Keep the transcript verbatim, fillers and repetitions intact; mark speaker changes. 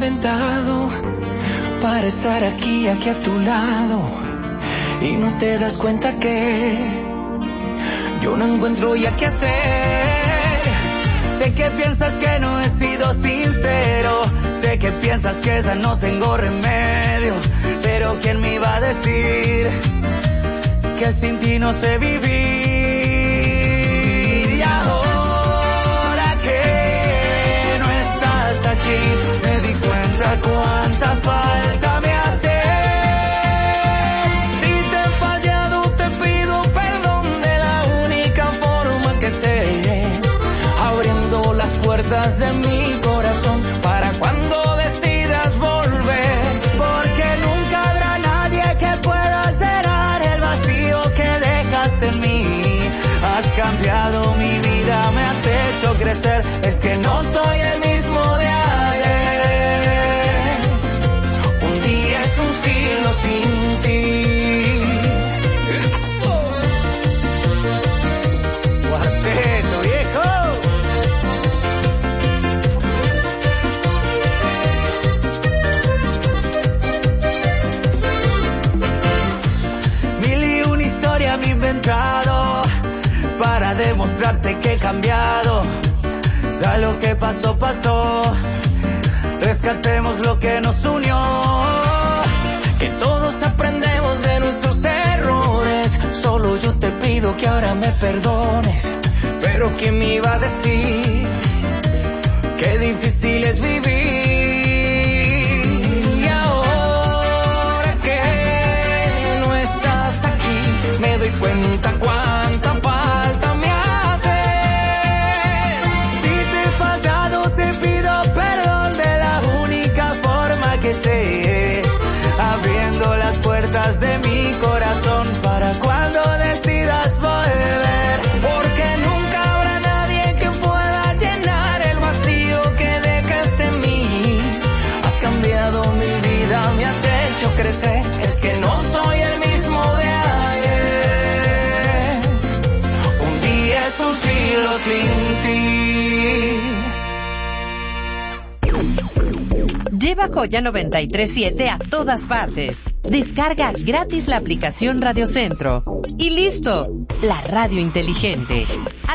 Speaker 1: inventado para estar aquí, aquí a tu lado. Y no te das cuenta que yo no encuentro ya qué hacer. Sé que piensas que no he sido sincero, sé que piensas que ya no tengo remedio, pero ¿quién me iba a decir que sin ti no sé vivir? Y ahora que no estás aquí, me di cuenta cuánta falta me hace. Si te he fallado, te pido perdón de la única forma que sé, abriendo las puertas de mi corazón para cuando decidas volver, porque nunca habrá nadie que pueda llenar el vacío que dejaste en mí. Has cambiado mi vida, me has hecho crecer, es que no soy el mismo de ayer. Un día es un siglo sin ti. Cuarteto, viejo. Mil y una historia me he inventado para demostrarte que he cambiado. Ya lo que pasó, pasó. Rescatemos lo que nos unió. Que todos aprendemos de nuestros errores. Solo yo te pido que ahora me perdones. Pero ¿quién me iba a decir qué difícil es vivir? Y ahora que no estás aquí, me doy cuenta cuánta falta me hace. Si te he fallado, te pido perdón de la única forma que sé, abriendo las puertas de mi corazón para cuando decidas volver, porque nunca habrá nadie que pueda llenar el vacío que dejaste en mí. Has cambiado mi vida, me has hecho crecer, es que no soy el mismo de ayer. Un día es un siglo sin ti.
Speaker 2: Lleva Joya noventa y tres siete a todas partes. Descarga gratis la aplicación Radio Centro. Y listo, la radio inteligente.